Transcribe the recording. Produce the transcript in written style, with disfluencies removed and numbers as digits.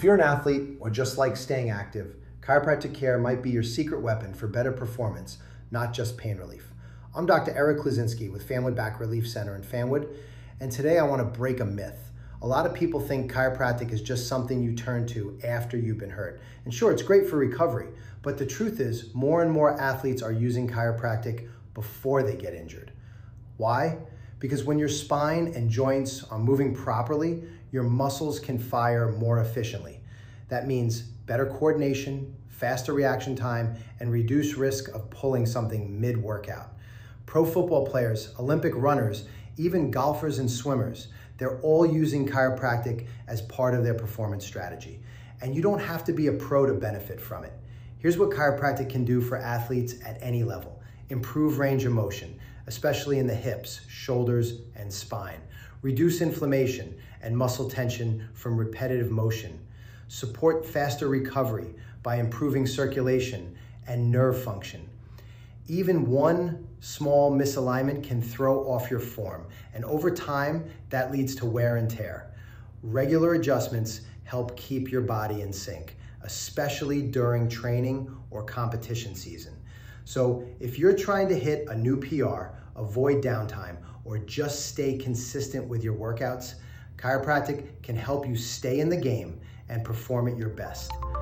If you're an athlete or just like staying active, chiropractic care might be your secret weapon for better performance, not just pain relief. I'm Dr. Eric Klaczynski with Family Back Relief Center in Fanwood, and today I want to break a myth. A lot of people think chiropractic is just something you turn to after you've been hurt. And sure, it's great for recovery, but the truth is more and more athletes are using chiropractic before they get injured. Why? Because when your spine and joints are moving properly, your muscles can fire more efficiently. That means better coordination, faster reaction time, and reduced risk of pulling something mid-workout. Pro football players, Olympic runners, even golfers and swimmers, they're all using chiropractic as part of their performance strategy. And you don't have to be a pro to benefit from it. Here's what chiropractic can do for athletes at any level. Improve range of motion, especially in the hips, shoulders, and spine. Reduce inflammation and muscle tension from repetitive motion. Support faster recovery by improving circulation and nerve function. Even one small misalignment can throw off your form, and over time, that leads to wear and tear. Regular adjustments help keep your body in sync, especially during training or competition season. So if you're trying to hit a new PR, avoid downtime, or just stay consistent with your workouts, chiropractic can help you stay in the game and perform at your best.